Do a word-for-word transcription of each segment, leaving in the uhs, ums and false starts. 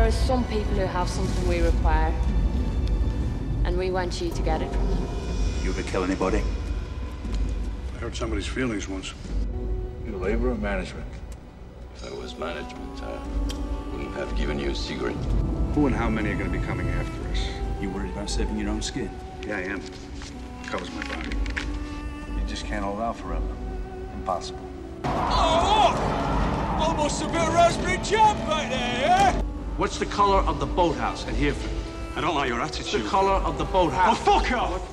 are some people who have something we require, and we want you to get it from them. You ever kill anybody? I hurt somebody's feelings once. You labor or management? If I was management, I wouldn't have given you a cigarette. Who and how many are going to be coming after us? You worried about saving your own skin? Yeah, I am. Covers my body. You just can't hold out forever. Impossible. Oh! Almost a bit of raspberry jam right there, yeah? What's the color of the boathouse at Hereford? I don't like your attitude. The color of the boathouse. Oh, fuck off!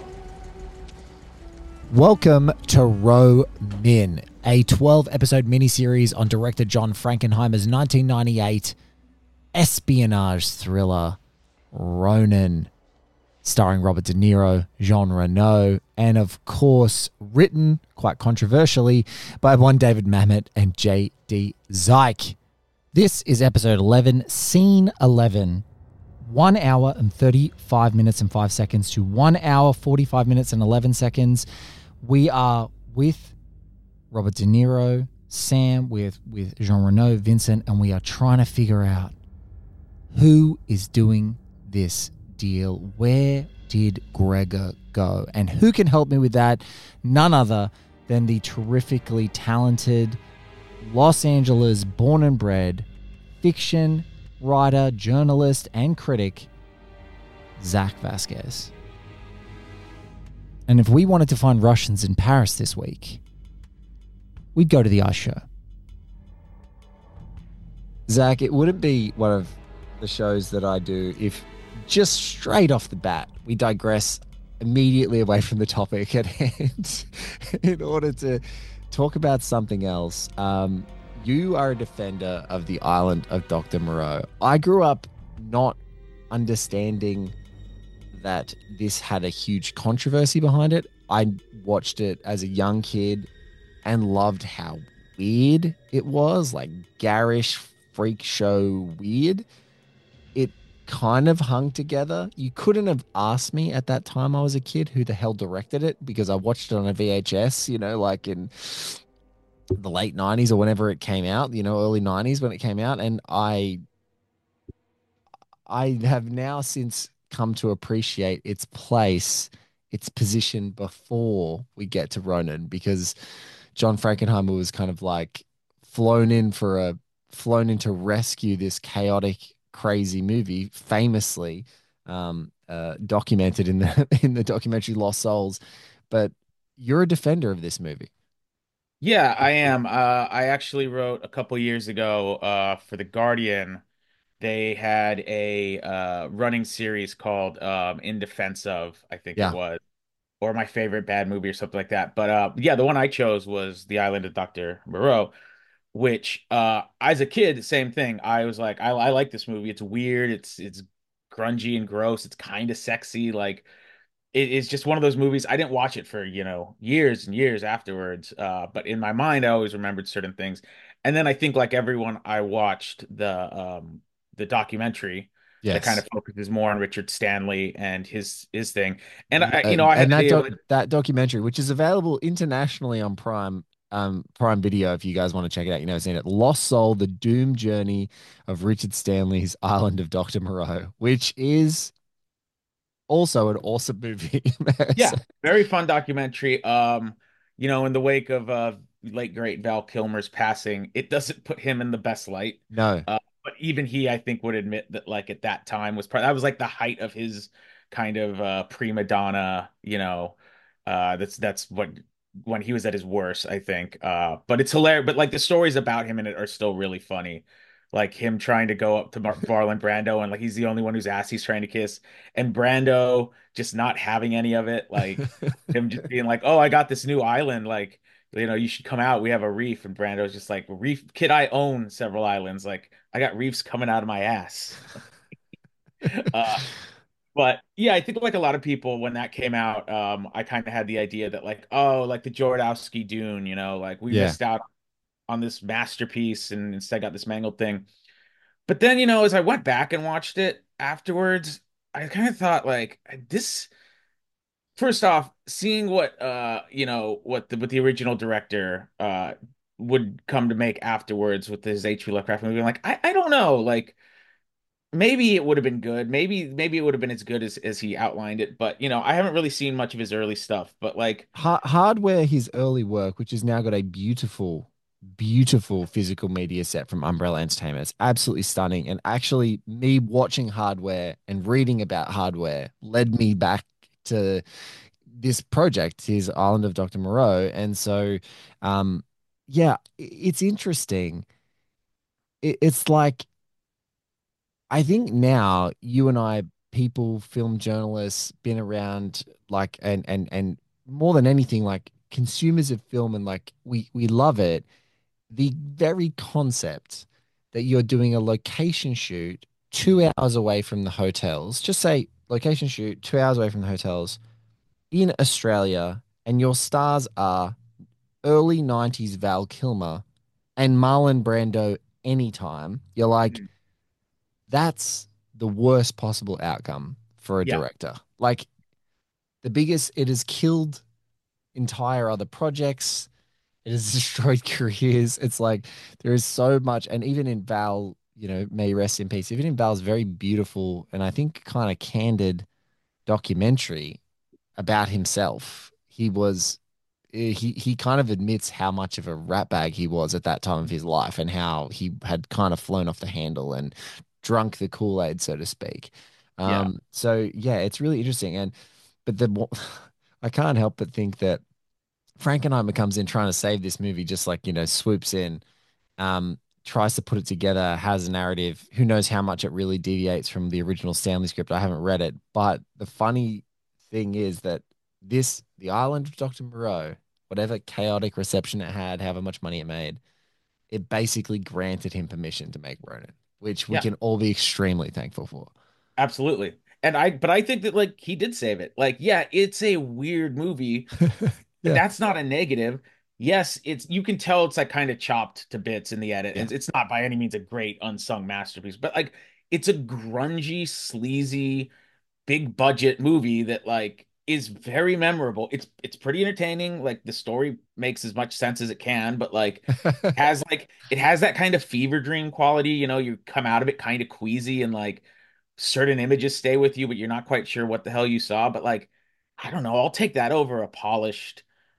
Welcome to Row Min, a twelve episode miniseries on director John Frankenheimer's nineteen ninety-eight espionage thriller Ronin, starring Robert De Niro, Jean Reno, and of course written, quite controversially, by one David Mamet and J D Zeik. This is episode eleven, scene eleven. one hour and thirty-five minutes and five seconds to one hour, forty-five minutes and eleven seconds. We are with Robert De Niro, Sam, with, with Jean Reno, Vincent, and we are trying to figure out who is doing this deal. Where did Gregor go? And who can help me with that? None other than the terrifically talented Los Angeles born and bred fiction writer, journalist, and critic, Zach Vasquez. And if we wanted to find Russians in Paris this week, we'd go to the ice show. Zach, it wouldn't be one of the shows that I do if just straight off the bat we digress immediately away from the topic at hand in order to talk about something else. Um, you are a defender of the island of Doctor Moreau. I grew up not understanding that this had a huge controversy behind it. I watched it as a young kid and loved how weird it was, like garish freak show weird. It kind of hung together. You couldn't have asked me at that time I was a kid who the hell directed it, because I watched it on a V H S, you know, like in the late nineties or whenever it came out, you know, early nineties when it came out. And I, I have now since come to appreciate its place, its position before we get to Ronin, because John Frankenheimer was kind of like flown in for a, flown in to rescue this chaotic, crazy movie, famously um, uh, documented in the, in the documentary Lost Souls. But you're a defender of this movie. Yeah, I am. Uh, I actually wrote a couple years ago uh, for The Guardian. They had a uh, running series called um, In Defense of, I think Yeah. it was, or My Favorite Bad Movie or something like that. But uh, yeah, the one I chose was The Island of Doctor Moreau, which uh, as a kid, same thing. I was like, I, I like this movie. It's weird. It's it's grungy and gross. It's kind of sexy. Like, it is just one of those movies. I didn't watch it for, you know, years and years afterwards. Uh, but in my mind, I always remembered certain things. And then I think, like everyone, I watched the um, the documentary that kind Yes. of focuses more on Richard Stanley and his his thing. And I, you And, know, I had and that the doc, that documentary, which is available internationally on Prime um Prime Video, if you guys want to check it out, you know, seen it. Lost Soul: The Doom Journey of Richard Stanley's Island of Doctor Moreau, which is also an awesome movie. yeah, very fun documentary. Um, you know, in the wake of uh late great Val Kilmer's passing, it doesn't put him in the best light. No. Uh, but even he, I think, would admit that, like, at that time was part that was like the height of his kind of uh prima donna, you know. Uh that's that's what when he was at his worst, I think. Uh but it's hilarious, but like the stories about him in it are still really funny. Like him trying to go up to Mar Marlon Brando, and like he's the only one whose ass he's trying to kiss, and Brando just not having any of it, like him just being like, "Oh, I got this new island, like, you know, you should come out. We have a reef." And Brando's just like, "Reef, kid, I own several islands. Like, I got reefs coming out of my ass." Uh, but yeah, I think like a lot of people when that came out, um, I kind of had the idea that like, oh, like the Jodorowsky Dune, you know, like we Yeah. missed out on this masterpiece and instead got this mangled thing. But then, you know, as I went back and watched it afterwards, I kind of thought like this. First off, seeing what uh you know what the what the original director uh would come to make afterwards with his H P. Lovecraft movie, I'm like, I I don't know, like maybe it would have been good. Maybe maybe it would have been as good as as he outlined it. But you know, I haven't really seen much of his early stuff. But like, Ha Hardware, his early work, which has now got a beautiful, beautiful physical media set from Umbrella Entertainment. It's absolutely stunning. And actually, me watching Hardware and reading about Hardware led me back to this project, his Island of Doctor Moreau. And so, um, yeah, i- it's interesting. It, it's like, I think now you and I, people, film journalists, been around like, and and and more than anything, like consumers of film, and like we we love it. The very concept that you're doing a location shoot two hours away from the hotels, just say location shoot two hours away from the hotels in Australia, and your stars are early nineties Val Kilmer and Marlon Brando anytime. You're like, mm, that's the worst possible outcome for a yeah, director. Like the biggest, it has killed entire other projects. It has destroyed careers. It's like there is so much, and even in Val, you know, may rest in peace. Even in Val's very beautiful and I think kind of candid documentary about himself, he was he he kind of admits how much of a ratbag he was at that time of his life and how he had kind of flown off the handle and drunk the Kool-Aid, so to speak. yeah, Um, so yeah, it's really interesting. And but the I can't help but think that Frankenheimer comes in trying to save this movie, just like, you know, swoops in, um, tries to put it together, has a narrative. Who knows how much it really deviates from the original Stanley script? I haven't read it, but the funny thing is that this, The Island of Doctor Moreau, whatever chaotic reception it had, however much money it made, it basically granted him permission to make Ronin, which we yeah, can all be extremely thankful for. absolutely. And I, but I think that like he did save it. Like, yeah, it's a weird movie, but Yeah. that's not a negative. Yes, it's you can tell it's like kind of chopped to bits in the edit. Yeah. And it's not by any means a great unsung masterpiece, but like it's a grungy, sleazy, big budget movie that like is very memorable. It's it's pretty entertaining. Like the story makes as much sense as it can, but like has like it has that kind of fever dream quality, you know, you come out of it kind of queasy and like certain images stay with you, but you're not quite sure what the hell you saw. But like, I don't know, I'll take that over a polished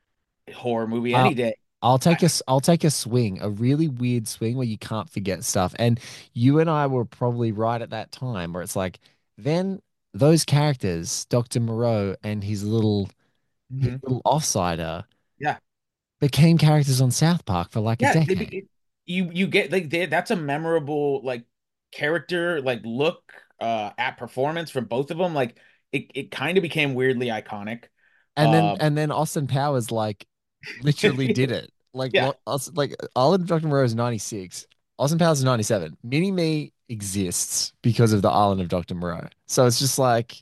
horror movie Uh, any day. I'll take I, a, s- I'll take a swing, a really weird swing where you can't forget stuff. And you and I were probably right at that time where it's like, then those characters, Doctor Moreau and his little his Mhm. little offsider, Yeah. became characters on South Park for like a Yeah, they, decade. be- you you get like they, that's a memorable like character like look uh at performance from both of them. Like it it kind of became weirdly iconic. And then Um, and then Austin Powers like literally did it. Like yeah, what us like Island of Doctor Moreau is ninety-six. Austin Powers is ninety-seven. Mini Me exists because of the Island of Doctor Moreau. So it's just like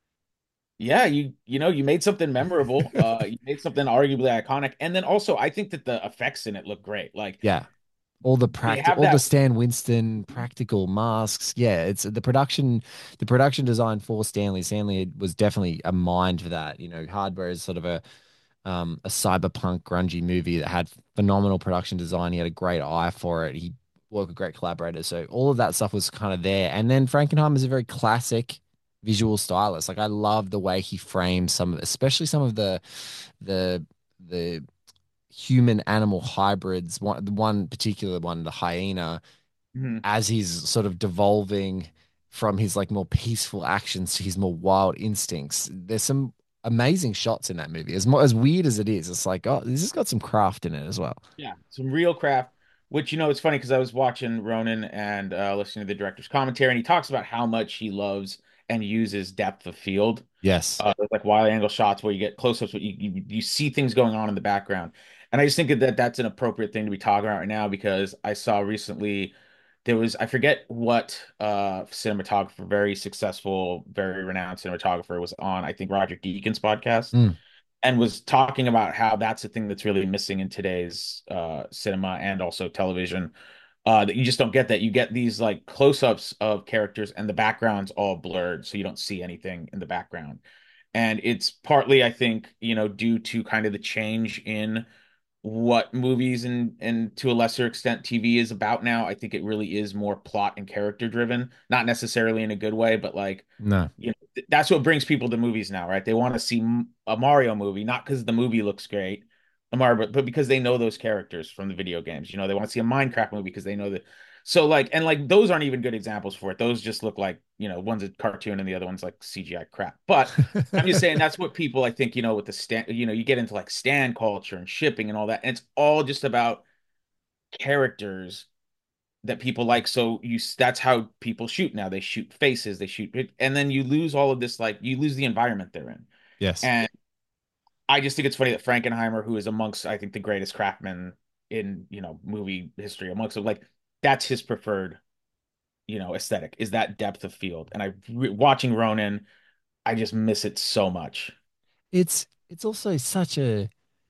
yeah, you you know you made something memorable. Uh, you made something arguably iconic, and then also I think that the effects in it look great. Like yeah, all the they practical, have all the that. Stan Winston practical masks. Yeah, it's the production, the production design for Stanley. Stanley was definitely a mind for that. You know, Hardware is sort of a um a cyberpunk grungy movie that had phenomenal production design. He had a great eye for it. He worked with great collaborators. So all of that stuff was kind of there. And then Frankenheimer is a very classic visual stylist. Like I love the way he frames some of, especially some of the the the human animal hybrids. One the one particular one, the hyena, Mhm. as he's sort of devolving from his like more peaceful actions to his more wild instincts. There's some amazing shots in that movie. As more as weird as it is, it's like, oh, this has got some craft in it as well. Yeah, some real craft. Which you know, it's funny because I was watching Ronan and uh, listening to the director's commentary, and he talks about how much he loves and uses depth of field, Yes. uh, like wide angle shots where you get close-ups, but you, you you see things going on in the background. And I just think that that's an appropriate thing to be talking about right now because I saw recently there was I forget what uh cinematographer, very successful, very renowned cinematographer was on, I think Roger Deakins podcast Mm. and was talking about how that's the thing that's really missing in today's uh, cinema and also television. Uh, that you just don't get that. You get these like close-ups of characters and the background's all blurred, so you don't see anything in the background. And it's partly, I think, you know, due to kind of the change in what movies and and to a lesser extent T V is about now. I think it really is more plot and character driven, not necessarily in a good way, but like, No. you know, th- that's what brings people to movies now, right? They want to see m- a Mario movie, not because the movie looks great, a Mario, but, but because they know those characters from the video games. You know, they want to see a Minecraft movie because they know that. So like, and like those aren't even good examples for it. Those just look like, you know, one's a cartoon and the other one's like C G I crap. But I'm just saying that's what people I think, you know, with the stand, you know, you get into like stan culture and shipping and all that. And it's all just about characters that people like. So you that's how people shoot now. They shoot faces, they shoot, and then you lose all of this, like you lose the environment they're in. Yes. And I just think it's funny that Frankenheimer, who is amongst, I think, the greatest craftsmen in, you know, movie history, amongst them, like that's his preferred, you know, aesthetic is that depth of field. And I re watching Ronin, I just miss it so much. It's it's also such a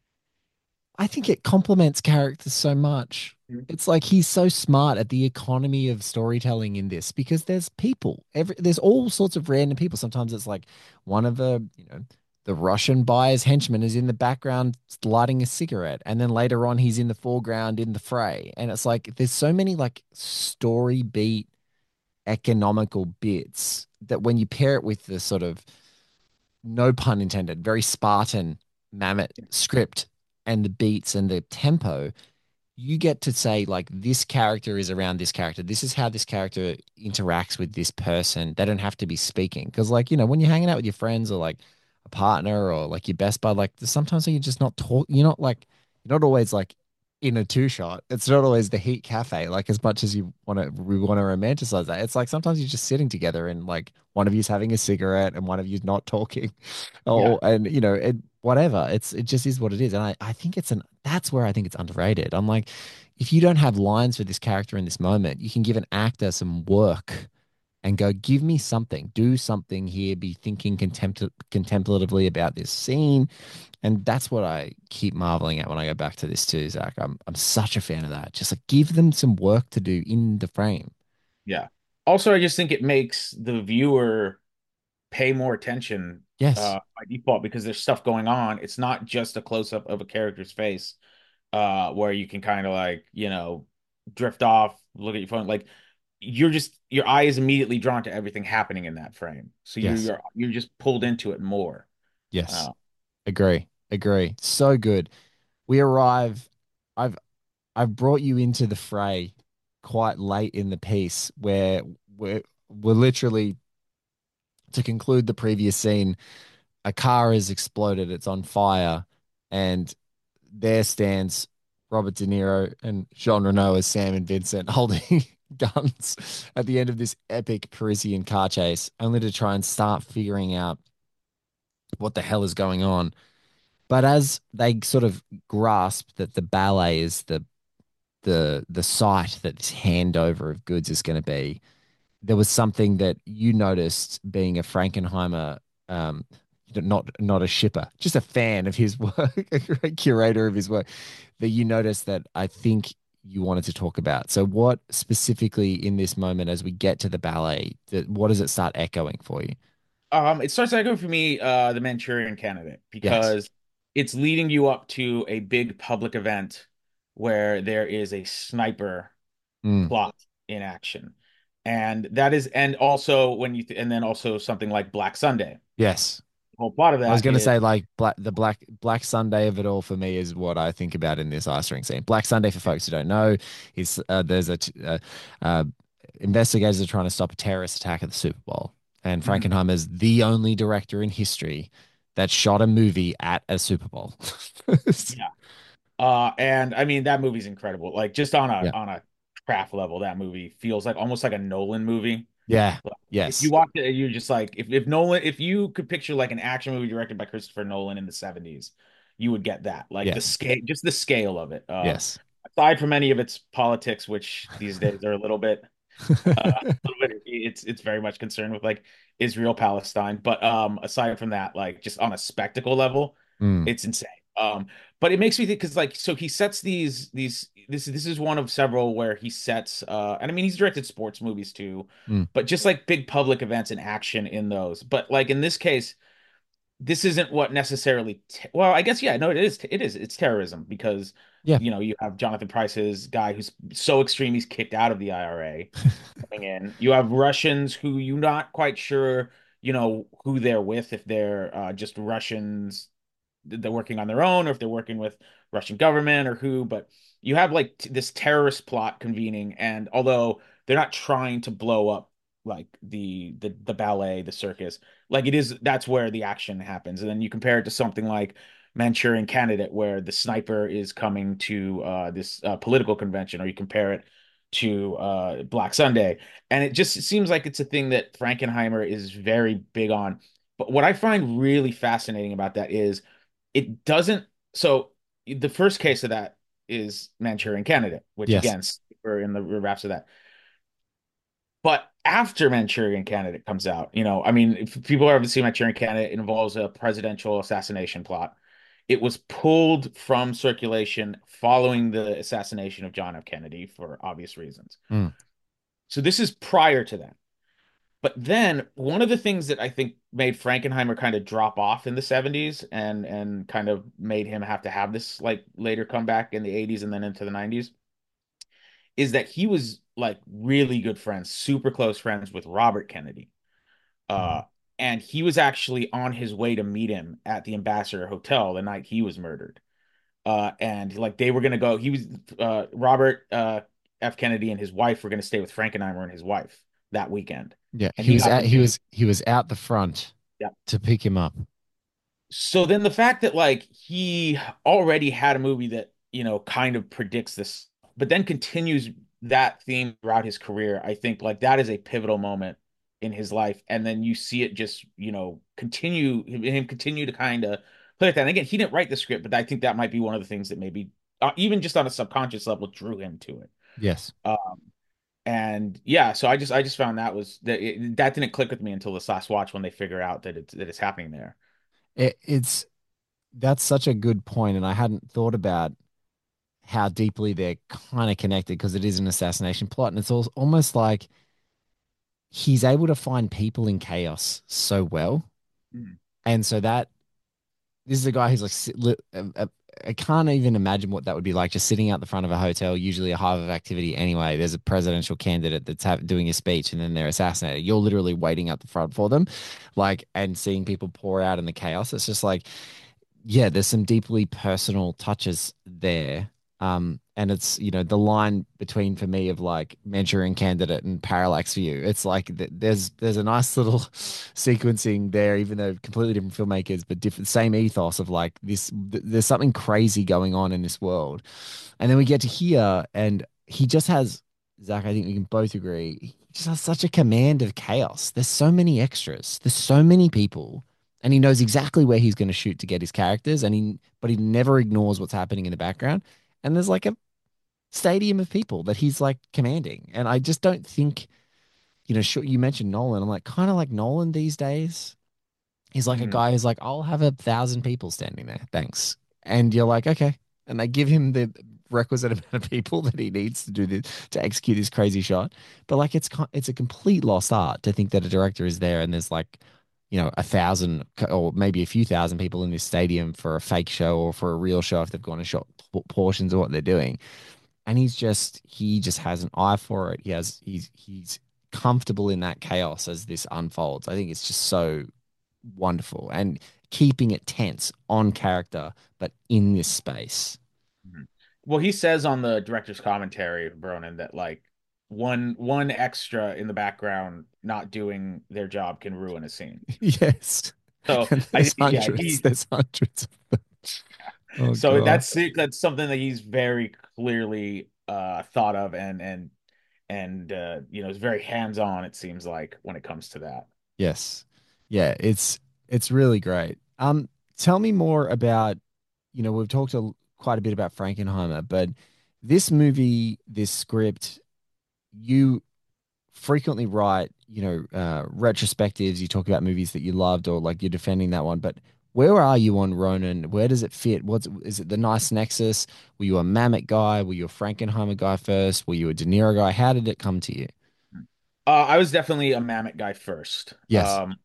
I think it complements characters so much. It's like he's so smart at the economy of storytelling in this because there's people. Every there's all sorts of random people. Sometimes it's like one of the, you know, the Russian buyer's henchman is in the background lighting a cigarette, and then later on he's in the foreground in the fray. And it's like there's so many like story beat economical bits that when you pair it with the sort of, no pun intended, very Spartan mammoth script and the beats and the tempo, you get to say like this character is around this character. This is how this character interacts with this person. They don't have to be speaking. Because like, you know, when you're hanging out with your friends or like a partner or like your best bud, like there's sometimes you're just not talk you're not like you're not always like in a two shot. It's not always the Heat Cafe, like as much as you want to we want to romanticize that. It's like sometimes you're just sitting together and like one of you's having a cigarette and one of you's not talking. Yeah. Or and you know, it whatever. It's it just is what it is. And I, I think it's an that's where I think it's underrated. I'm like, if you don't have lines for this character in this moment, you can give an actor some work and go, give me something, do something here, be thinking contempt contemplatively about this scene. And that's what I keep marveling at when I go back to this too, Zach. I'm I'm such a fan of that. Just like give them some work to do in the frame. Yeah. Also, I just think it makes the viewer pay more attention Yes. uh, by default because there's stuff going on. It's not just a close up of a character's face uh, where you can kind of like, you know, drift off, look at your phone. Like you're just your eye is immediately drawn to everything happening in that frame. So you, Yes. you're you're just pulled into it more. Yes. Uh, Agree. Agree. So good. We arrive. I've I've brought you into the fray quite late in the piece where we're we're literally to conclude the previous scene, a car has exploded, it's on fire, and there stands Robert De Niro and Jean Reno as Sam and Vincent holding guns at the end of this epic Parisian car chase, only to try and start figuring out what the hell is going on. But as they sort of grasp that the ballet is the the the site that this handover of goods is going to be, there was something that you noticed being a Frankenheimer, um, not not a shipper, just a fan of his work, a great curator of his work, that you noticed that I think you wanted to talk about. So, what specifically in this moment, as we get to the ballet, that what does it start echoing for you? um, it starts echoing for me, uh, the Manchurian Candidate, Yes. because it's leading you up to a big public event where there is a sniper Mm. plot in action. And that is, and also when you, th and then also something like Black Sunday. Yes. The whole plot of I was that going to is, say like black the black Black Sunday of it all for me is what I think about in this ice ring scene. Black Sunday, for folks who don't know, is uh, there's a t- uh, uh, investigators are trying to stop a terrorist attack at the Super Bowl, and Mhm. Frankenheimer's the only director in history that shot a movie at a Super Bowl. Yeah. Uh, and I mean, that movie's incredible. Like just on a, Yeah, on a craft level, that movie feels like almost like a Nolan movie. yeah, Like, if you yes, watch it, you're just like, if, if Nolan, if you could picture like an action movie directed by Christopher Nolan in the seventies, you would get that. Like the yes, scale, just the scale of it. Uh, yes. aside from any of its politics, which these days are a little bit, uh, a little bit, it's it's very much concerned with like Israel Palestine. But um, aside from that, like just on a spectacle level, Mm, it's insane. Um, but it makes me think because like so he sets these these this this is one of several where he sets uh and I mean he's directed sports movies too, mm, but just like big public events and action in those. But like in this case, this isn't what necessarily te well, I guess yeah, no, it is it is it's terrorism because Yeah. you know you have Jonathan Price's guy who's so extreme he's kicked out of the I R A coming in. You have Russians who you're not quite sure, you know, who they're with, if they're uh, just Russians, they're working on their own, or if they're working with Russian government or who. But you have like t this terrorist plot convening, and although they're not trying to blow up like the the the ballet, the circus, like it is, that's where the action happens. And then you compare it to something like Manchurian Candidate, where the sniper is coming to uh, this uh, political convention, or you compare it to uh, Black Sunday, and it just seems like it's a thing that Frankenheimer is very big on. But what I find really fascinating about that is it doesn't. So the first case of that is Manchurian Candidate, which Yes. again, we're in the wraps of that. But after Manchurian Candidate comes out, you know, I mean, if people ever see Manchurian Candidate, it involves a presidential assassination plot. It was pulled from circulation following the assassination of John F. Kennedy for obvious reasons. Mm. So this is prior to that. But then one of the things that I think made Frankenheimer kind of drop off in the seventies and and kind of made him have to have this like later comeback in the eighties and then into the nineties is that he was like really good friends, super close friends with Robert Kennedy. Uh, and he was actually on his way to meet him at the Ambassador Hotel the night he was murdered. Uh, and like they were gonna go, he was uh Robert uh F. Kennedy and his wife were gonna stay with Frankenheimer and his wife that weekend. Yeah. And He he was at happened he to, was he was out the front yeah. to pick him up. So then the fact that like he already had a movie that, you know, kind of predicts this, but then continues that theme throughout his career, I think like that is a pivotal moment in his life. And then you see it just, you know, continue him continue to kind of play with that. And again, he didn't write the script, but I think that might be one of the things that maybe uh, even just on a subconscious level drew him to it. Yes. Um, and yeah, so I just I just found that was that it, that didn't click with me until this last watch when they figure out that it's that it's happening there. It, it's that's such a good point, and I hadn't thought about how deeply they're kind of connected because it is an assassination plot, and it's al almost like he's able to find people in chaos so well, Mm. and so that this is a guy who's like sit- li- uh, uh, I can't even imagine what that would be like just sitting out the front of a hotel, usually a hive of activity anyway. There's a presidential candidate that's have, doing a speech and then they're assassinated. You're literally waiting out the front for them, like, and seeing people pour out in the chaos. It's just like, yeah, there's some deeply personal touches there. Um, and it's, you know, the line between for me of like Manchurian Candidate and Parallax View. It's like th there's there's a nice little sequencing there, even though completely different filmmakers, but different, same ethos of like this. Th there's something crazy going on in this world, and then we get to here, and he just has Zach. I think we can both agree. He just has such a command of chaos. There's so many extras. There's so many people and he knows exactly where he's going to shoot to get his characters and he but he never ignores what's happening in the background, and there's like a stadium of people that he's like commanding, and I just don't think, you know, sure, you mentioned Nolan. I'm like kind of like Nolan these days. He's like a Mhm. guy who's like, I'll have a thousand people standing there, thanks. And you're like, okay. And they give him the requisite amount of people that he needs to do this to execute this crazy shot. But like, it's co- it's a complete lost art to think that a director is there and there's like, you know, a thousand or maybe a few thousand people in this stadium for a fake show or for a real show if they've gone and shot p- portions of what they're doing. And he's just he just has an eye for it. He has he's he's comfortable in that chaos as this unfolds. I think it's just so wonderful and keeping it tense on character, but in this space. Mhm. Well, he says on the director's commentary, Bronin, that like one one extra in the background not doing their job can ruin a scene. Yes. So And I there's yeah, hundreds. he There's hundreds of them. Oh so God. that's that's something that he's very clearly uh thought of and and and uh you know is very hands-on, it seems like, when it comes to that. Yes. Yeah, it's it's really great. Um, tell me more about, you know, we've talked a, quite a bit about Frankenheimer, but this movie, this script, you frequently write, you know, uh, retrospectives. You talk about movies that you loved, or like you're defending that one. But where are you on Ronin? Where does it fit? What's is it the nice nexus? Were you a Mamet guy? Were you a Frankenheimer guy first? Were you a De Niro guy? How did it come to you? Uh I was definitely a Mamet guy first. Yes. Um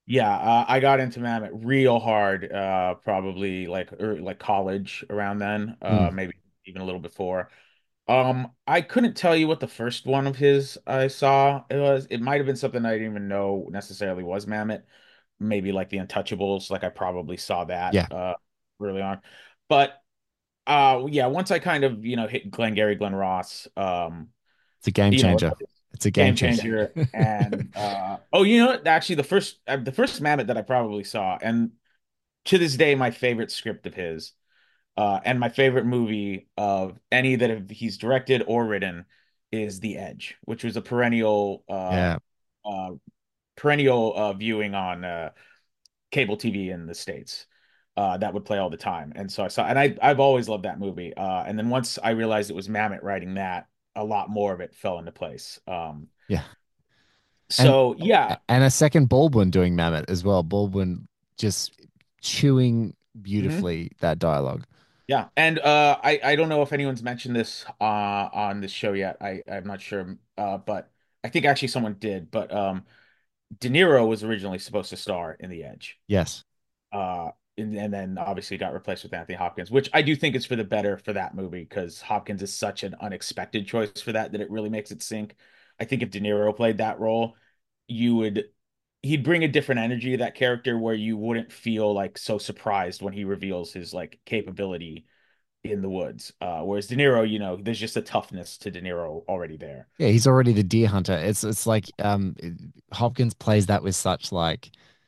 Yeah, uh, I got into Mamet real hard, uh, probably like or like college around then, uh, Mm. maybe even a little before. Um, I couldn't tell you what the first one of his I saw it was. It might have been something I didn't even know necessarily was Mamet. Maybe like The Untouchables, like I probably saw that Yeah, uh early on. But uh yeah, once I kind of, you know, hit Glengarry Glen Ross, um, it's a game you know, changer. It's a game game changer. changer. And uh oh, you know what? Actually, the first uh, the first Mamet that I probably saw, and to this day, my favorite script of his, uh, and my favorite movie of any that have, he's directed or written is The Edge, which was a perennial uh Yeah. uh perennial uh viewing on uh cable T V in the States. Uh, that would play all the time. And so I saw, and I I've always loved that movie. Uh, and then once I realized it was Mamet writing that, a lot more of it fell into place. Um, Yeah. And so yeah, and a second Baldwin doing Mamet as well. Baldwin just chewing mhm. beautifully that dialogue. Yeah. And uh, I I don't know if anyone's mentioned this uh on this show yet. I I'm not sure. Uh, but I think actually someone did. But um, De Niro was originally supposed to star in The Edge. Yes. Uh, and, and then obviously got replaced with Anthony Hopkins, which I do think is for the better for that movie because Hopkins is such an unexpected choice for that that it really makes it sink. I think if De Niro played that role, you would he'd bring a different energy to that character where you wouldn't feel like so surprised when he reveals his like capability in the woods. Uh, whereas De Niro, you know, there's just a toughness to De Niro already there. Yeah, he's already the deer hunter. It's it's like um Hopkins plays that with such like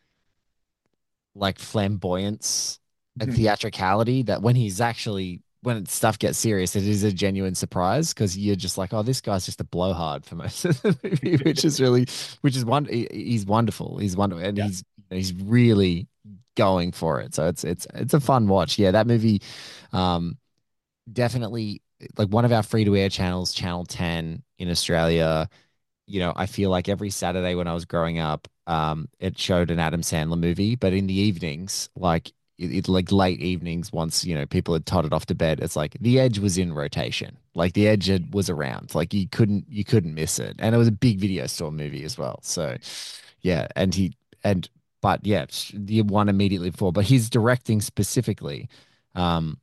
like flamboyance and Mhm. theatricality that when he's actually when stuff gets serious, it is a genuine surprise because you're just like, oh, this guy's just a blowhard for most of the movie, which is really, which is one, he's wonderful. He's wonderful, and Yeah. he's he's really going for it. So it's it's it's a fun watch. Yeah, that movie, um, definitely like one of our free to air channels, Channel ten in Australia. You know, I feel like every Saturday when I was growing up, um, it showed an Adam Sandler movie, but in the evenings, like it, it like late evenings, once you know people had totted off to bed, it's like The Edge was in rotation. Like The Edge had, was around. Like you couldn't you couldn't miss it, and it was a big video store movie as well. So, yeah, and he and but yeah, the one immediately before, but his directing specifically, um,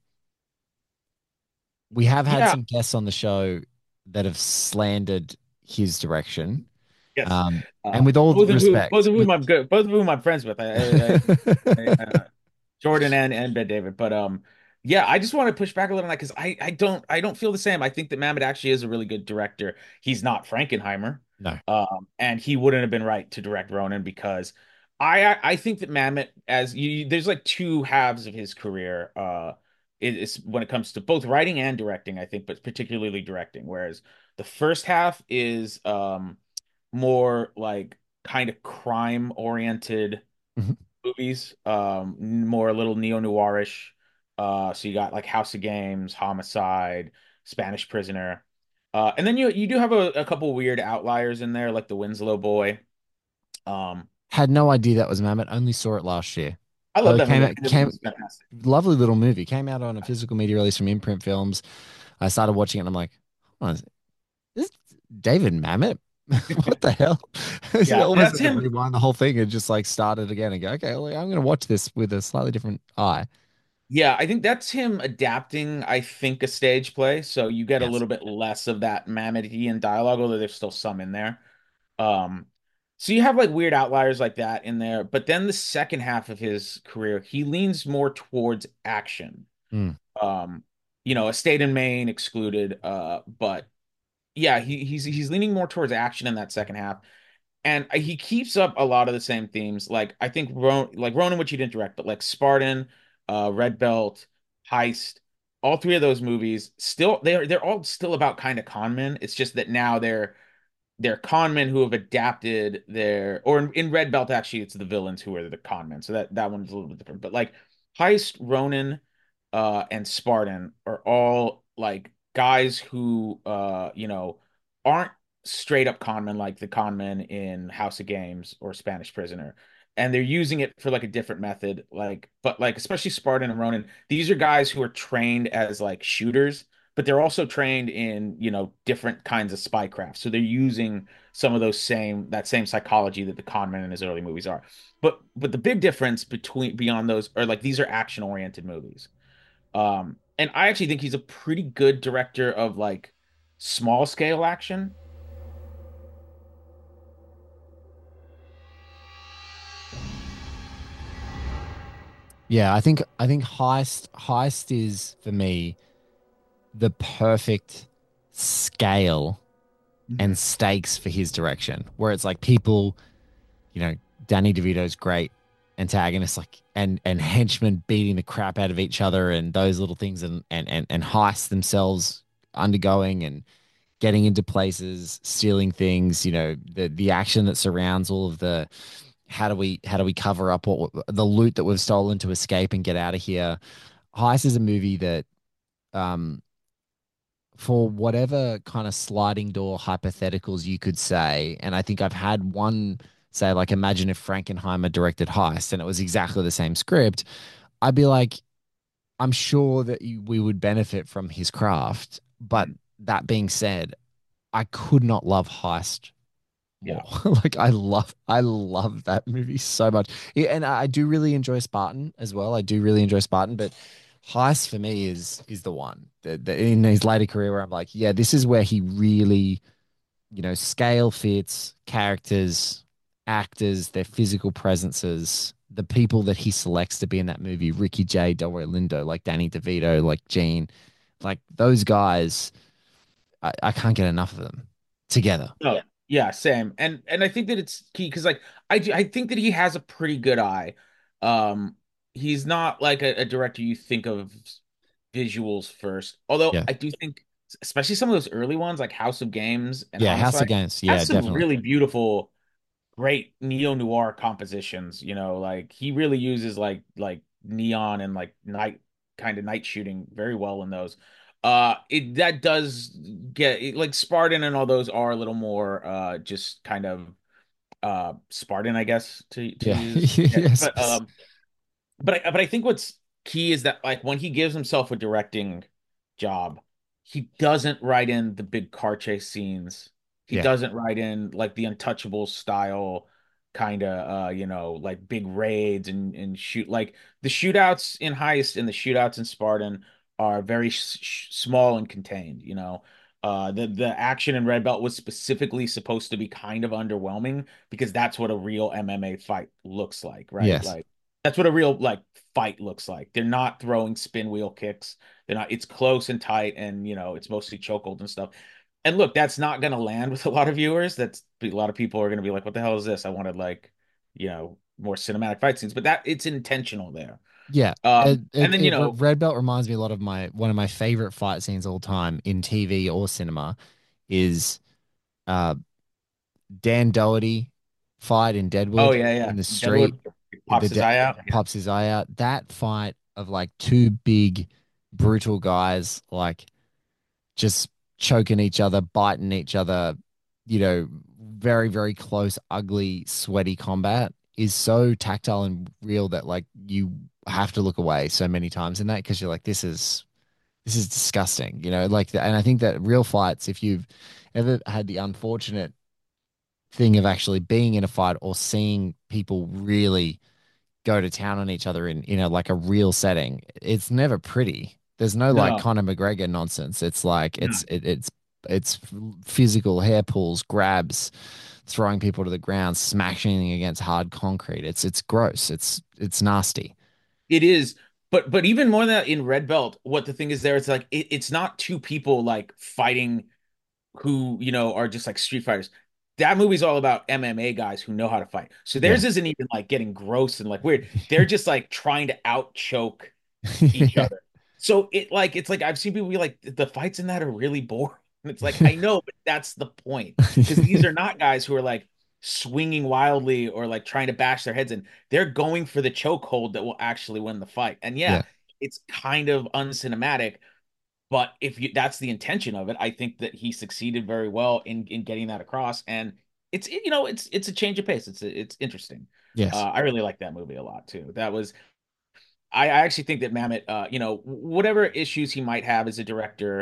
we have had Yeah. some guests on the show that have slandered his direction. Yes. Um, and Uh, with all both of whom, both respect, of with whom I'm good, both of whom I'm friends with. I, I, I, uh, Jordan and and Ben David. But um, yeah, I just want to push back a little on that because I I don't I don't feel the same. I think that Mamet actually is a really good director. He's not Frankenheimer, no, um, and he wouldn't have been right to direct Ronan because I I I think that Mamet as you there's like two halves of his career. Uh, it- it's when it comes to both writing and directing, I think, but particularly directing. Whereas the first half is um more like kind of crime oriented Mhm. movies, um, more a little neo-noirish. Uh, so you got like House of Games, Homicide, Spanish Prisoner. Uh, and then you you do have a, a couple weird outliers in there, like The Winslow Boy. Um, had no idea that was Mammoth. Only saw it last year. I Oh, love it that came movie. I out, think that came movie's fantastic. lovely little movie. Came out on a physical media release from Imprint Films. I started watching it and I'm like, oh, is this David Mamet? What the hell? It's Yeah, almost that's had to him. rewind the whole thing and just like start it again and go, okay, well, I'm going to watch this with a slightly different eye. Yeah, I think that's him adapting, I think, a stage play. So you get a Yes. little bit less of that Mammoth-ian dialogue, although there's still some in there. Um, so you have like weird outliers like that in there, but then the second half of his career, he leans more towards action. Mm. Um, you know, Estate in Maine excluded, uh, but yeah, he, he's he's leaning more towards action in that second half, and he keeps up a lot of the same themes. Like I think Ron, like Ronan, which he didn't direct, but like Spartan, uh, Red Belt, Heist, all three of those movies still they're they're all still about kind of con men. It's just that now they're they're con men who have adapted their or in, in Red Belt actually it's the villains who are the con men. So that that one's a little bit different. But like Heist, Ronin, uh, and Spartan are all like guys who uh, you know, aren't straight up con men like the con men in House of Games or Spanish Prisoner. And they're using it for like a different method, like but like especially Spartan and Ronin, these are guys who are trained as like shooters, but they're also trained in, you know, different kinds of spycraft. So they're using some of those same that same psychology that the con men in his early movies are. But but the big difference between beyond those are like these are action oriented movies. Um, and I actually think he's a pretty good director of like small scale action. Yeah, I think I think Heist Heist is for me the perfect scale and Mhm. stakes for his direction, where it's like people, you know, Danny DeVito's great antagonist, like and and henchmen beating the crap out of each other, and those little things, and and and, and heists themselves undergoing and getting into places, stealing things. You know, the the action that surrounds all of the how do we how do we cover up what the loot that we've stolen to escape and get out of here. Heist is a movie that um for whatever kind of sliding door hypotheticals you could say, and I think I've had one say, like, imagine if Frankenheimer directed Heist and it was exactly the same script, I'd be like, I'm sure that you, we would benefit from his craft. But Mhm. that being said, I could not love Heist more. Yeah. Like I love, I love that movie so much. Yeah, and I do really enjoy Spartan as well. I do really enjoy Spartan, but Heist for me is is the one that, that in his later career where I'm like, yeah, this is where he really, you know, scale fits, characters, actors, their physical presences, the people that he selects to be in that movie, Ricky Jay, Delroy Lindo, like Danny DeVito, like Gene, like those guys, I, I can't get enough of them together. Oh, yeah, same. And and I think that it's key because like I do, I think that he has a pretty good eye. Um, he's not like a, a director you think of visuals first. Although Yeah. I do think, especially some of those early ones like House of Games and Yeah. House of Homicide, Games. has Yeah, some definitely. really beautiful, great neo-noir compositions. You know, like he really uses like like neon and like night kind of night shooting very well in those. Uh, it that does get it, like Spartan and all those are a little more uh just kind of uh Spartan, I guess to to Yeah. use. Yeah, but Yes. um, but I, but I think what's key is that like when he gives himself a directing job, he doesn't write in the big car chase scenes. He Yeah. doesn't write in like the Untouchable style kind of uh you know like big raids and and shoot like the shootouts in Heist and the shootouts in Spartan are very sh sh- small and contained, you know. Uh the the action in Red Belt was specifically supposed to be kind of underwhelming because that's what a real M M A fight looks like, right? Yes. Like that's what a real like fight looks like. They're not throwing spin wheel kicks. They're not, it's close and tight and you know, it's mostly chokehold and stuff. And look, that's not gonna land with a lot of viewers. That's a lot of people are gonna be like, what the hell is this? I wanted like, you know, more cinematic fight scenes, but that it's intentional there. Yeah. It, Um, and it, then you it know, Red Belt reminds me a lot of my one of my favorite fight scenes all time in T V or cinema is uh Dan Doherty fight in oh Deadwood yeah, in yeah. the street. Deadwood The pops his de eye out. Yeah. pops his eye out. That fight of like two big brutal guys like just choking each other, biting each other, you know, very, very close, ugly, sweaty combat is so tactile and real that like you have to look away so many times in that because you're like, this is this is disgusting, you know, like and I think that real fights, if you've ever had the unfortunate thing of actually being in a fight or seeing people really go to town on each other in, you know, like a real setting, it's never pretty. There's no like No, Conor McGregor nonsense. It's like no. it's it, it's it's physical hair pulls, grabs, throwing people to the ground, smashing against hard concrete. It's it's gross. It's it's nasty. It is, but but even more than that in Red Belt, what the thing is there, it's like it, it's not two people like fighting who, you know, are just like street fighters. That movie's all about M M A guys who know how to fight. So Yeah. theirs isn't even like getting gross and like weird. They're just like trying to out choke each Yeah. other. So it like it's like I've seen people be like the fights in that are really boring. And it's like I know, but that's the point because these are not guys who are like swinging wildly or like trying to bash their heads in. They're going for the chokehold that will actually win the fight. And Yeah. yeah, it's kind of uncinematic, but if you that's the intention of it, I think that he succeeded very well in in getting that across. And it's you know it's it's a change of pace. It's it's interesting. Yes. Uh, I really like that movie a lot too. That was I, I actually think that Mamet, uh, you know, whatever issues he might have as a director,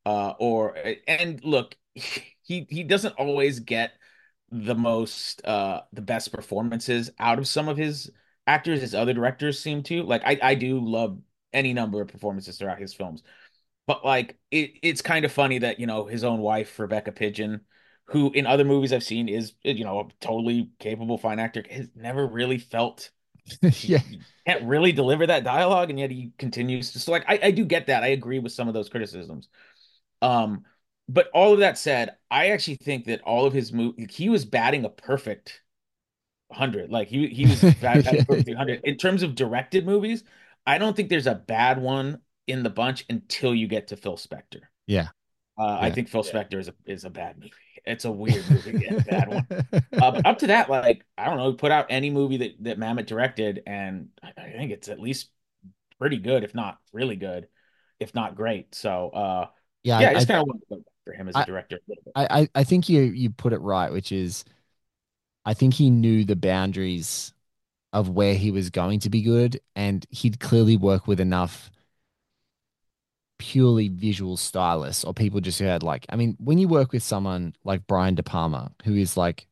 Uh, or and look, he he doesn't always get the most uh the best performances out of some of his actors as other directors seem to. Like I I do love any number of performances throughout his films. But like it it's kind of funny that, you know, his own wife, Rebecca Pidgeon, who in other movies I've seen is, you know, a totally capable fine actor, has never really felt she, Yeah. he can't really deliver that dialogue, and yet he continues to. So like I, I do get that. I agree with some of those criticisms. Um, but all of that said, I actually think that all of his movies, he was batting a perfect hundred. Like he he was batting a perfect hundred in terms of directed movies. I don't think there's a bad one in the bunch until you get to Phil Spector. Yeah. Uh, I Yeah. think Phil Spector is a is a bad movie. It's a weird movie and a bad one. Uh, but up to that, like I don't know, put out any movie that that Mamet directed, and I, I think it's at least pretty good, if not really good, if not great. So, uh, Yeah, yeah, I I, just kind of want to go for him as a I, director a little bit. I, I I think you you put it right, which is I think he knew the boundaries of where he was going to be good, and he'd clearly work with enough purely visual stylists or people just who had like, I mean, when you work with someone like Brian De Palma, who is like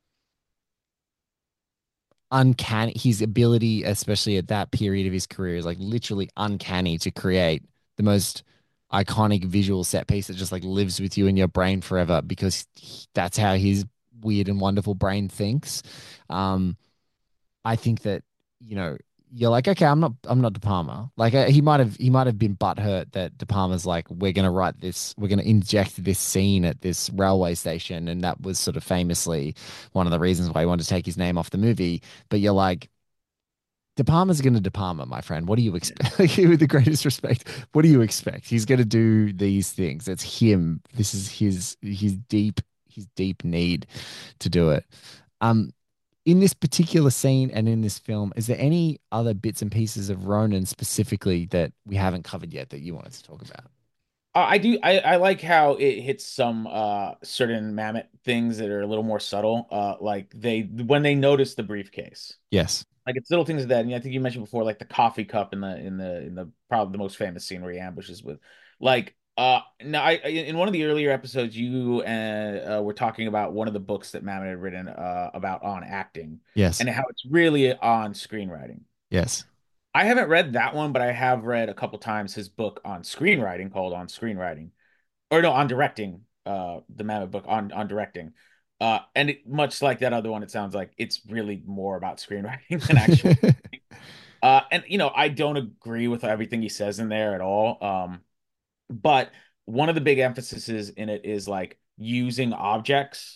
uncanny, his ability, especially at that period of his career, is like literally uncanny to create the most iconic visual set piece that just like lives with you in your brain forever because he- that's how his weird and wonderful brain thinks. Um, I think that, you know, you're like, okay, I'm not, I'm not De Palma. Like uh, he might have, he might have been butthurt that De Palma's like, we're gonna write this, we're gonna inject this scene at this railway station, and that was sort of famously one of the reasons why he wanted to take his name off the movie. But you're like, De Palma's gonna De Palma, my friend. What do you expect? With the greatest respect, what do you expect? He's gonna do these things. It's him. This is his, his deep, his deep need to do it. Um, in this particular scene and in this film, is there any other bits and pieces of Ronan specifically that we haven't covered yet that you wanted to talk about? Uh, I do. I, I like how it hits some uh certain Mamet things that are a little more subtle. Uh, like they when they notice the briefcase. Yes. Like it's little things like that. And I think you mentioned before, like the coffee cup in the in the in the probably the most famous scene where he ambushes with, like uh now I in one of the earlier episodes you uh, uh were talking about one of the books that Mamet had written uh about on acting Yes. and how it's really on screenwriting. Yes. I haven't read that one, but I have read a couple times his book on screenwriting called On Screenwriting, or no, on directing. Uh, the Mamet book on on directing. Uh, and it, much like that other one, it sounds like it's really more about screenwriting than actual. Uh, and you know, I don't agree with everything he says in there at all. Um, but one of the big emphases in it is like using objects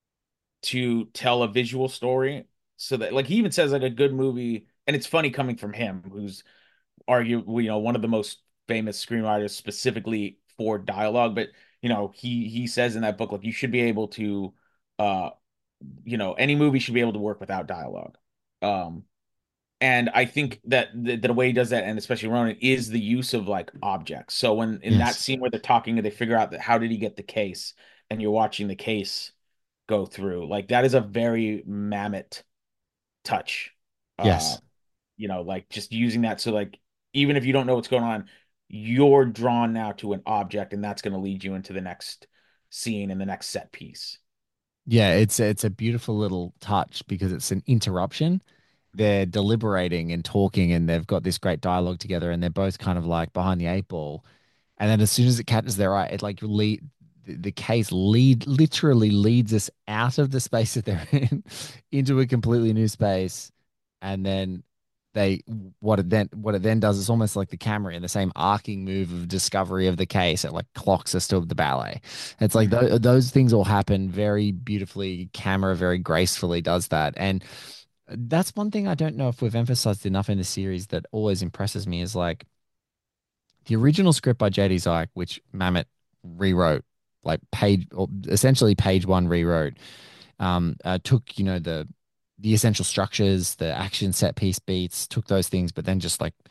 to tell a visual story. So that, like, he even says like a good movie, and it's funny coming from him, who's argue you know one of the most famous screenwriters specifically for dialogue. But you know, he he says in that book, like, you should be able to, uh, you know, any movie should be able to work without dialogue. Um, and I think that the, the way he does that, and especially Ronan, is the use of like objects. So when in that Yes. scene where they're talking and they figure out that how did he get the case, and you're watching the case go through, like that is a very Mamet touch. Uh, Yes. you know, like just using that. So like, even if you don't know what's going on, you're drawn now to an object, and that's going to lead you into the next scene and the next set piece. Yeah, it's it's a beautiful little touch because it's an interruption. They're deliberating and talking, and they've got this great dialogue together, and they're both kind of like behind the eight ball. And then as soon as it catches their eye, it like lead the, the case lead literally leads us out of the space that they're in into a completely new space. And then they what it then what it then does is almost like the camera in the same arcing move of discovery of the case. It like clocks us to the ballet. It's like th those things all happen very beautifully. Camera very gracefully does that. And that's one thing I don't know if we've emphasized enough in the series that always impresses me is like the original script by J D. Zayek, which Mamet rewrote, like page, or essentially page one rewrote, um, uh, took, you know, the the essential structures, the action set piece beats, took those things, but then just like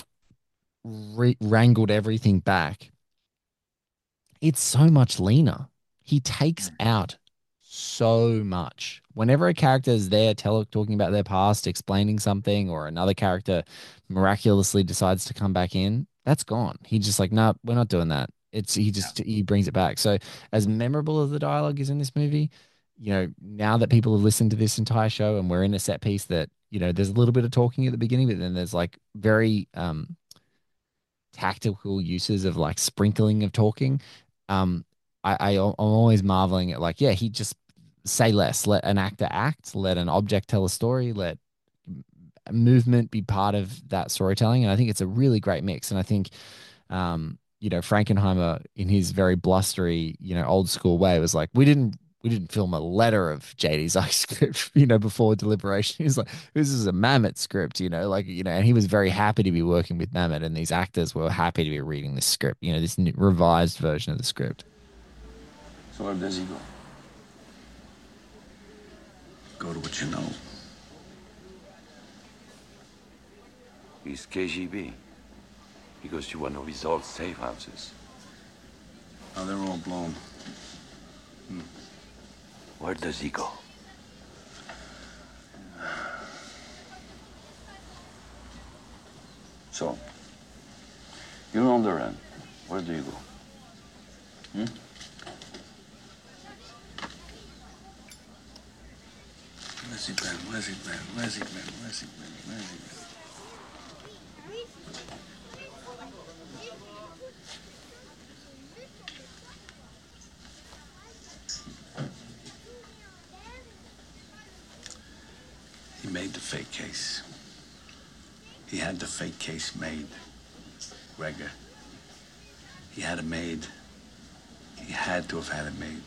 re wrangled everything back. It's so much leaner. He takes out so much. Whenever a character is there tell, talking about their past, explaining something, or another character miraculously decides to come back in, that's gone. He just like, no, we're not doing that. It's he just he brings it back. So as memorable as the dialogue is in this movie, you know, now that people have listened to this entire show and we're in a set piece that, you know, there's a little bit of talking at the beginning, but then there's like very um tactical uses of like sprinkling of talking. Um, I, I I'm always marveling at like, yeah, he just say less, let an actor act, let an object tell a story, let movement be part of that storytelling. And I think it's a really great mix. And I think um, you know, Frankenheimer in his very blustery, you know, old school way was like, we didn't we didn't film a letter of J D's ice script, you know, before deliberation. He was like, this is a Mamet script, you know, like, you know, and he was very happy to be working with Mamet, and these actors were happy to be reading this script, you know, this new, revised version of the script. So where does he go? Go to what you know. He's K G B. He goes to one of his old safe houses. Oh, they're all blown. Hmm. Where does he go? So, you're on the run. Where do you go? Hmm? Where's he been? Where's he been? Where's he been? Where's he been? Where's he been? He made the fake case. He had the fake case made. Gregor. He had it made. He had to have had it made.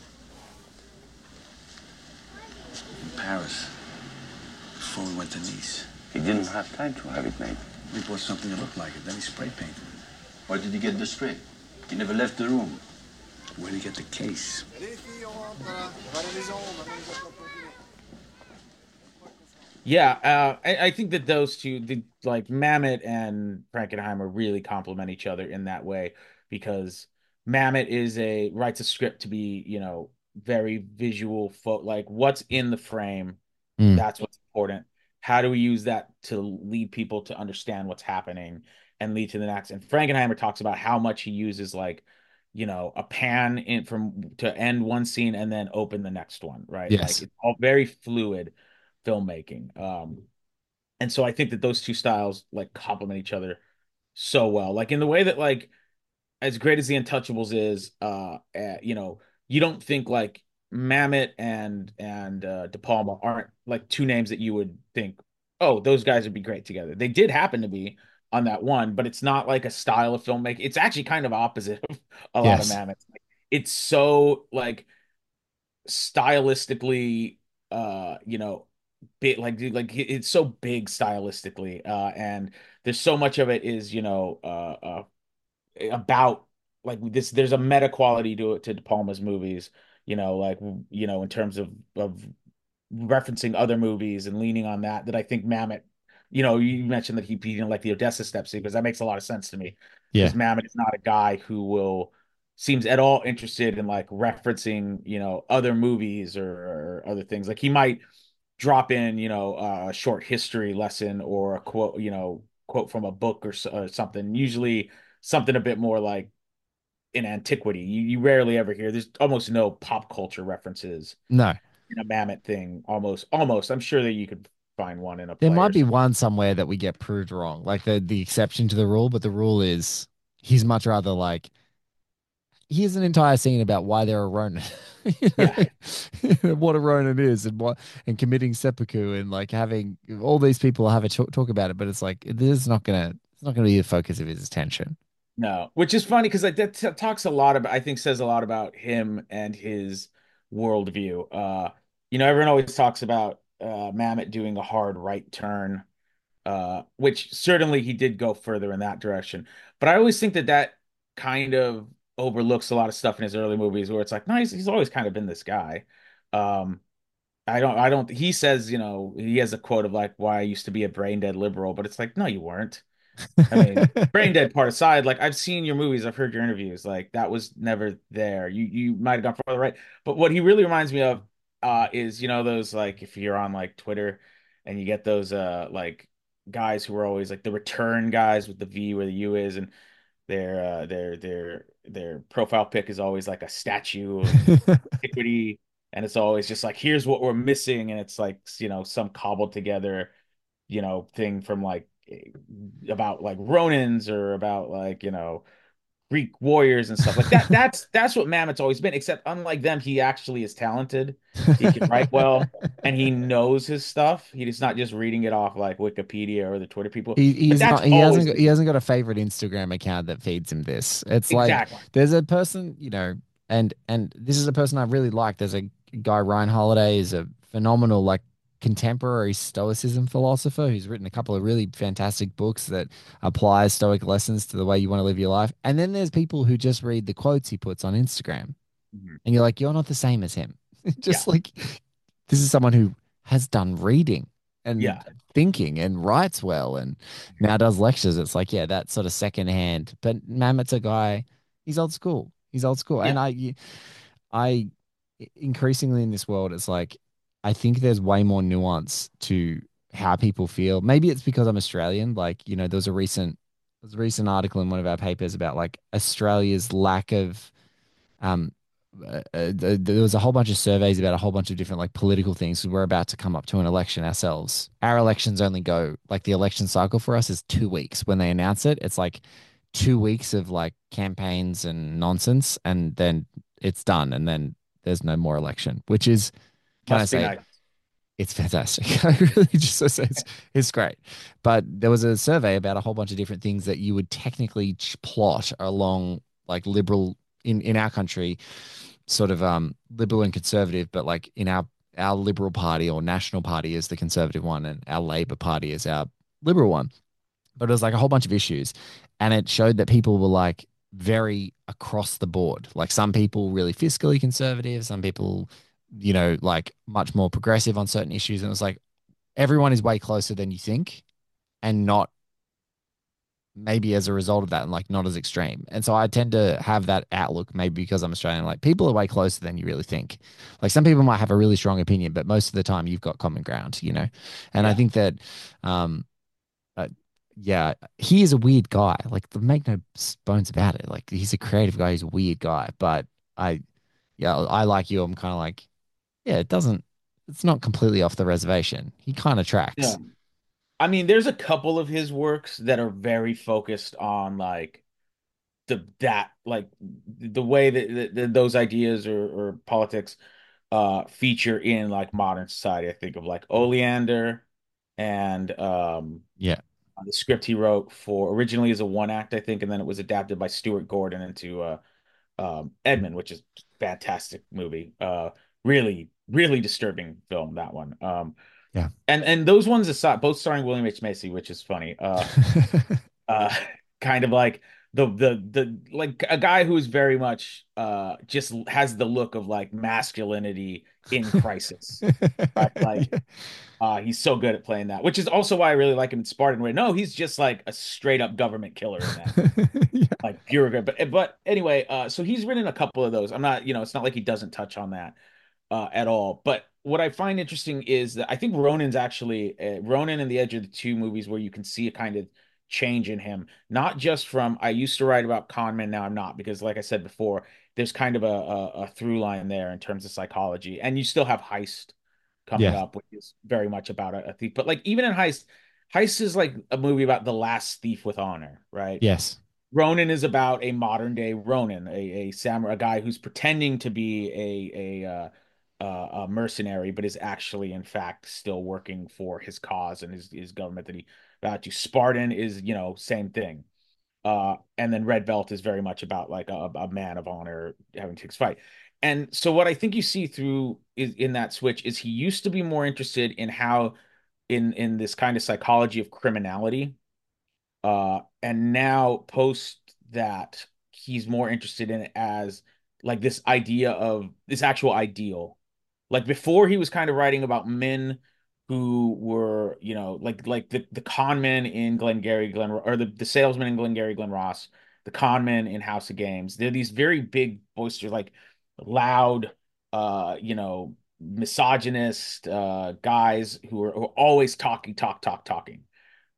In Paris. Before we went to Nice. He didn't have time to have it made. We bought something that looked like it. Then he spray painted it. Where did he get the script? He never left the room. Where'd he get the case? Yeah, uh, I, I think that those two, the, like Mamet and Frankenheimer, really complement each other in that way, because Mamet is a writes a script to be, you know, very visual, fo like what's in the frame, Mm. that's what's important. How do we use that to lead people to understand what's happening and lead to the next? And Frankenheimer talks about how much he uses like, you know, a pan in from to end one scene and then open the next one, right? Like Yes. it's all very fluid filmmaking. Um, and so I think that those two styles like complement each other so well. Like in the way that like as great as The Untouchables is, uh, uh you know, you don't think like Mamet and and uh, De Palma aren't like two names that you would think, oh, those guys would be great together. They did happen to be on that one, but it's not like a style of filmmaking. It's actually kind of opposite of a lot of Yes. Mamet. It's so like stylistically, uh, you know, big like like it's so big stylistically, uh, and there's so much of it is you know uh, uh about like this. There's a meta quality to it to De Palma's movies, you know, like you know in terms of of referencing other movies and leaning on that. That I think Mamet, you know, you mentioned that he, he didn't like the Odessa step sequence. That makes a lot of sense to me because Yeah. Mamet is not a guy who will seems at all interested in like referencing, you know, other movies or, or other things. Like he might drop in, you know, a short history lesson or a quote, you know, quote from a book or, or something. Usually something a bit more like in antiquity. You, you rarely ever hear. There's almost no pop culture references No. in a Mamet thing. Almost, almost. I'm sure that you could find one in a There play might or be something. one somewhere that we get proved wrong, like the the exception to the rule, but the rule is he's much rather like here's an entire scene about why they're a Ronin. You Yeah, know, what a Ronin is and what and committing seppuku and like having all these people have a talk, talk about it, but it's like this is not gonna it's not gonna be the focus of his attention. no, which is funny because like that t talks a lot about, I think says a lot about him and his worldview. Uh, you know, everyone always talks about uh Mamet doing a hard right turn, uh, which certainly he did go further in that direction. But I always think that that kind of overlooks a lot of stuff in his early movies where it's like, no, he's, he's always kind of been this guy. Um, I don't, I don't, he says, you know, he has a quote of like, why I used to be a brain dead liberal, but it's like, no, you weren't. I mean, brain dead part aside, like I've seen your movies, I've heard your interviews, like that was never there. You you might have gone further right, but what he really reminds me of uh is you know those like if you're on like Twitter and you get those uh like guys who are always like the return guys with the V where the U is, and Their uh, their their their profile pic is always like a statue of antiquity, and it's always just like, here's what we're missing, and it's like, you know, some cobbled together, you know, thing from like eh, about like Ronins or about like, you know, Greek warriors and stuff like that. That's that's what Mamet's always been. Except unlike them, he actually is talented. He can write well, and he knows his stuff. He's not just reading it off like Wikipedia or the Twitter people. He But he's that's not he hasn't always got, he hasn't got a favorite Instagram account that feeds him this. It's like exactly. there's a person, you know, and and this is a person I really like. There's a guy, Ryan Holiday, is a phenomenal like contemporary stoicism philosopher who's written a couple of really fantastic books that apply stoic lessons to the way you want to live your life. And then there's people who just read the quotes he puts on Instagram. Mhm. And you're like, you're not the same as him. Yeah, Just like this is someone who has done reading and yeah, thinking and writes well and now does lectures. It's like, yeah, that's sort of secondhand. But Mamet's a guy, he's old school. He's old school. And yeah. I, I increasingly in this world, it's like, I think there's way more nuance to how people feel. Maybe it's because I'm Australian. Like, you know, there was a recent, there was a recent article in one of our papers about like Australia's lack of um, uh, uh, there was a whole bunch of surveys about a whole bunch of different like political things. We're about to come up to an election ourselves. Our elections only go like the election cycle for us is two weeks. When they announce it, it's like two weeks of like campaigns and nonsense, and then it's done, and then there's no more election. Which is, can I Must be say, nice. it's fantastic. I really just so say it's it's great. But there was a survey about a whole bunch of different things that you would technically ch- plot along like liberal in in our country, sort of um liberal and conservative, but like in our our Liberal Party or National Party is the conservative one, and our Labor Party is our liberal one. But it was like a whole bunch of issues, and it showed that people were like very across the board. Like some people really fiscally conservative, some people, you know, like much more progressive on certain issues. And it was like everyone is way closer than you think, and not maybe as a result of that, and like not as extreme. And so I tend to have that outlook, maybe because I'm Australian, like people are way closer than you really think. Like some people might have a really strong opinion, but most of the time you've got common ground, you know? And I Yeah, think that, um, uh, yeah, he is a weird guy. Like, make no bones about it. Like, he's a creative guy. He's a weird guy. But I, yeah, I like you. I'm kind of like, yeah, it doesn't, it's not completely off the reservation. He kind of yeah. tracks. I mean, there's a couple of his works that are very focused on like the that like the way that, that, that those ideas or, or politics uh feature in like modern society. I think of like Oleander and um Yeah. the script he wrote for originally as a one act, I think, and then it was adapted by Stuart Gordon into uh um Edmund, which is fantastic movie. Uh really, really disturbing film, that one. Um Yeah. and and those ones aside, both starring William H. Macy, which is funny. Uh uh kind of like the the the like a guy who's very much uh just has the look of like masculinity in crisis, right? Like Yeah. uh he's so good at playing that, which is also why I really like him in Spartan, where no, he's just like a straight up government killer in that, Yeah. like bureaucrat. But but anyway, uh so he's written a couple of those. I'm not, you know, it's not like he doesn't touch on that uh, at all. But what I find interesting is that I think Ronan's actually uh, Ronan and The Edge are the two movies where you can see a kind of change in him, not just from I used to write about con men, now I'm not, because like I said before, there's kind of a, a, a through line there in terms of psychology, and you still have Heist coming Yeah. up, which is very much about a, a thief. But like even in Heist, Heist is like a movie about the last thief with honor, right? Yes. Ronin is about a modern day Ronin, a, a samurai, a guy who's pretending to be a a, uh, uh, a mercenary, but is actually in fact still working for his cause and his his government that he vowed to. Spartan is, you know, same thing. Uh, and then Red Belt is very much about like a, a man of honor having to take his fight. And so what I think you see through is in that switch is he used to be more interested in how in in this kind of psychology of criminality, uh, and now post that, he's more interested in it as like this idea of this actual ideal. Like before, he was kind of writing about men who were, you know, like like the the con men in Glengarry Glen, or the the salesman in Glengarry Glen Ross, the con men in House of Games. They're these very big, boisterous, like loud, uh, you know, misogynist uh guys who are, who are always talking, talk, talk, talking.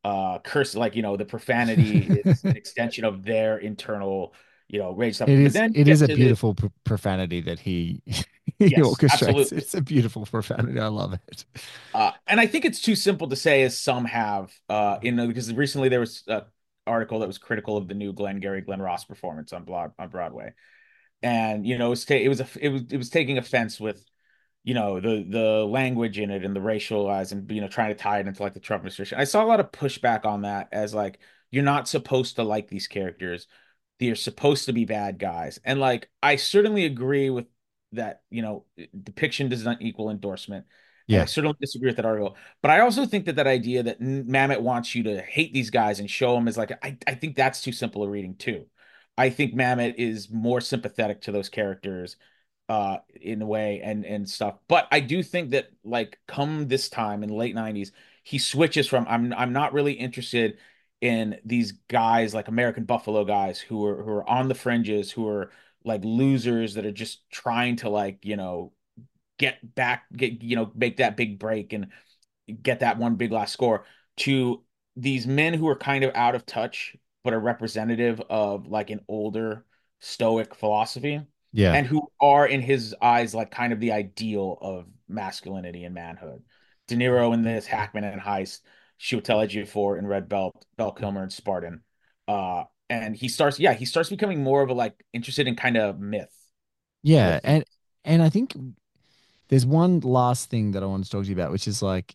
uh curse, like, you know, the profanity is an extension of their internal, you know, rage stuff. It But is then you it is get a to the beautiful pr- profanity that he he yes, orchestrates. absolutely. It's a beautiful profanity. I love it. Uh, and I think it's too simple to say, as some have, uh, in because recently there was an article that was critical of the new Glengarry Glen Ross performance on Broad on Broadway, and you know, it was ta- it was a, it was it was taking offense with, you know, the the language in it and the racialized, and you know, trying to tie it into like the Trump administration. I saw a lot of pushback on that, as like, you're not supposed to like these characters, they're supposed to be bad guys, and like, I certainly agree with that. You know, depiction does not equal endorsement, and I Yeah. certainly disagree with that article. But I also think that that idea that Mamet wants you to hate these guys and show them as like, I I think that's too simple a reading too. I think Mamet is more sympathetic to those characters, uh in a way, and and stuff. But I do think that, like, come this time in the late nineties, he switches from, I'm I'm not really interested in these guys like American Buffalo guys who are who are on the fringes, who are like losers that are just trying to, like, you know, get back, get, you know, make that big break and get that one big last score, to these men who are kind of out of touch but are representative of like an older stoic philosophy, Yeah. and who are in his eyes like kind of the ideal of masculinity and manhood. De Niro in this, Hackman and Heist, Chiwetel Ejiofor in Red Belt, Val Kilmer in Spartan. Uh, and he starts, yeah, he starts becoming more of a, like, interested in kind of myth Yeah. with. And and I think there's one last thing that I want to talk to you about, which is like,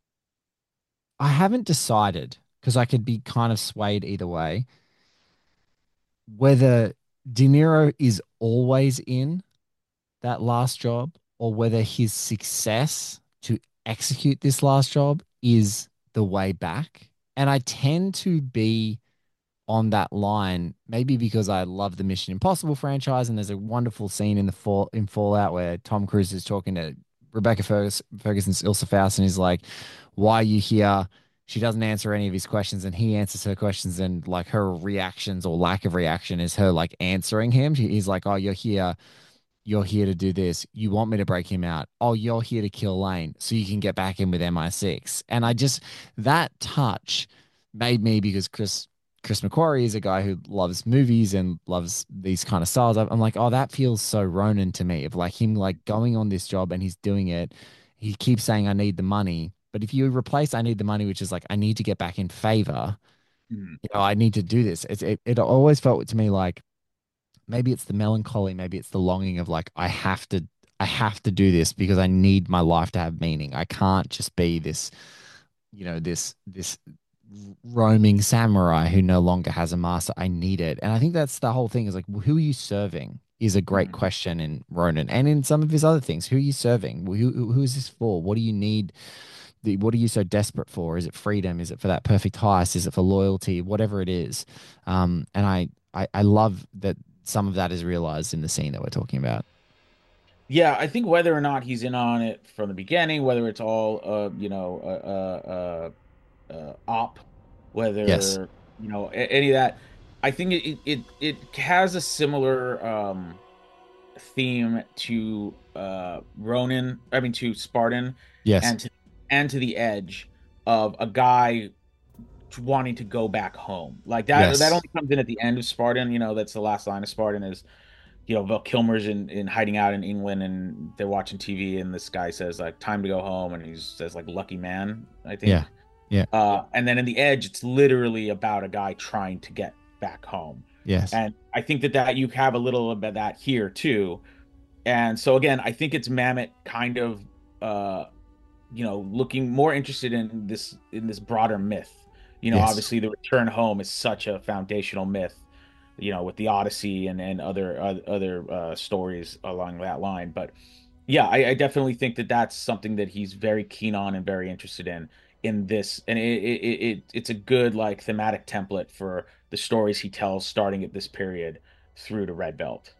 I haven't decided, because I could be kind of swayed either way, whether De Niro is always in that last job, or whether his success to execute this last job is the way back. And I tend to be on that line, maybe because I love the Mission Impossible franchise, and there's a wonderful scene in the fall in Fallout where Tom Cruise is talking to Rebecca Fergus, Ferguson's Ilsa Faust, and he's like, "Why are you here?" She doesn't answer any of his questions, and he answers her questions, and like her reactions or lack of reaction is her like answering him. He's like, "Oh, you're here." You're here to do this. You want me to break him out. Oh, you're here to kill Lane so you can get back in with M I six. And I just, that touch made me, because Chris Chris McQuarrie is a guy who loves movies and loves these kind of styles. I'm like, oh, that feels so Ronin to me, of like him like going on this job and he's doing it. He keeps saying, I need the money. But if you replace I need the money, which is like, I need to get back in favor, Mhm. you know, I need to do this. It, it, it always felt to me like, maybe it's the melancholy, maybe it's the longing of like, I have to, I have to do this because I need my life to have meaning. I can't just be this, you know, this, this roaming samurai who no longer has a master. I need it. And I think that's the whole thing, is like, who are you serving is a great Mhm. question in Ronin and in some of his other things. Who are you serving? Who, who is this for? What do you need? The, what are you so desperate for? Is it freedom? Is it for that perfect heist? Is it for loyalty? Whatever it is. Um, and I, I, I love that some of that is realized in the scene that we're talking about. Yeah, I think whether or not he's in on it from the beginning, whether it's all, uh, you know, uh, uh, uh, uh, op, Yes. whether, you know, a- any of that, I think it it it has a similar um theme to uh Ronin, I mean to Spartan, Yes. and to and to the Edge, of a guy wanting to go back home. Like that that Yes. only comes in at the end of Spartan, you know, that's the last line of Spartan is, you know, Val Kilmer's in, in hiding out in England, and they're watching T V, and this guy says like, time to go home, and he says like, lucky man, I Yeah. think. Yeah. Uh and then in the Edge, it's literally about a guy trying to get back home. Yes. And I think that that you have a little bit of that here too. And so again, I think it's Mamet kind of uh you know, looking more interested in this in this broader myth. You know, Yes. obviously the return home is such a foundational myth, you know, with the Odyssey and and other uh, other uh, stories along that line. But yeah, I, I definitely think that that's something that he's very keen on and very interested in in this, and it, it, it it's a good like thematic template for the stories he tells starting at this period through to Red Belt.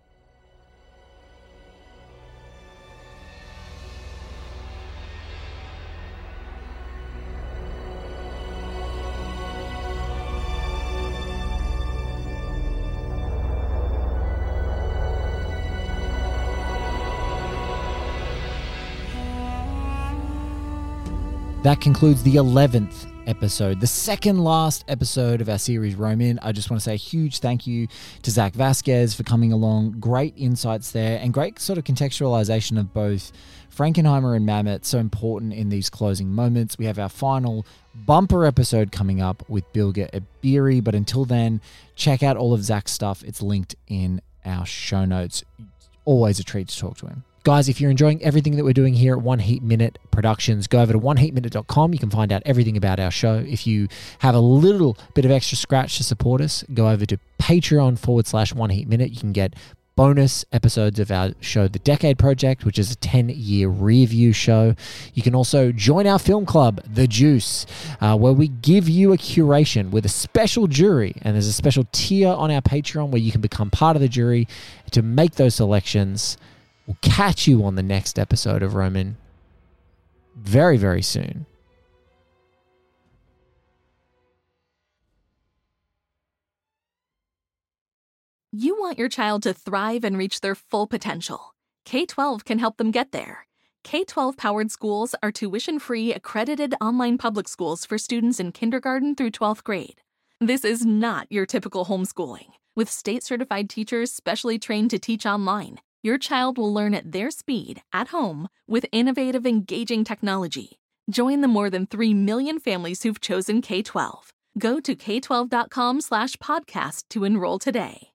That concludes the eleventh episode, the second last episode of our series, Roman. I just want to say a huge thank you to Zach Vasquez for coming along. Great insights there and great sort of contextualization of both Frankenheimer and Mamet, so important in these closing moments. We have our final bumper episode coming up with Bilge Ebiri, but until then, check out all of Zach's stuff. It's linked in our show notes. Always a treat to talk to him. Guys, if you're enjoying everything that we're doing here at One Heat Minute Productions, go over to one heat minute dot com. You can find out everything about our show. If you have a little bit of extra scratch to support us, go over to Patreon forward slash One Heat Minute. You can get bonus episodes of our show, The Decade Project, which is a ten-year review show. You can also join our film club, The Juice, uh, where we give you a curation with a special jury, and there's a special tier on our Patreon where you can become part of the jury to make those selections. We'll catch you on the next episode of Roman very, very soon. You want your child to thrive and reach their full potential. K twelve can help them get there. K twelve powered schools are tuition-free, accredited online public schools for students in kindergarten through twelfth grade. This is not your typical homeschooling. With state-certified teachers specially trained to teach online, your child will learn at their speed, at home, with innovative, engaging technology. Join the more than three million families who've chosen K twelve. Go to k twelve dot com slash podcast to enroll today.